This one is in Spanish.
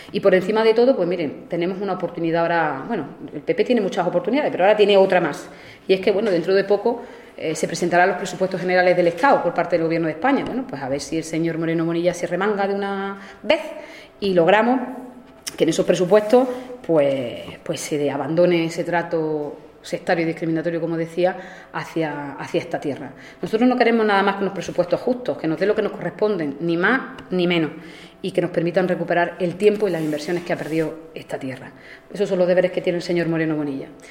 Y por encima de todo, pues miren, tenemos una oportunidad ahora, bueno, el PP tiene muchas oportunidades, pero ahora tiene otra más. Y es que, bueno, dentro de poco se presentarán los presupuestos generales del Estado por parte del Gobierno de España. Bueno, pues a ver si el señor Moreno Bonilla se remanga de una vez y logramos que en esos presupuestos pues se abandone ese trato sectario y discriminatorio, como decía, hacia esta tierra. Nosotros no queremos nada más que unos presupuestos justos, que nos den lo que nos corresponden, ni más ni menos, y que nos permitan recuperar el tiempo y las inversiones que ha perdido esta tierra. Esos son los deberes que tiene el señor Moreno Bonilla.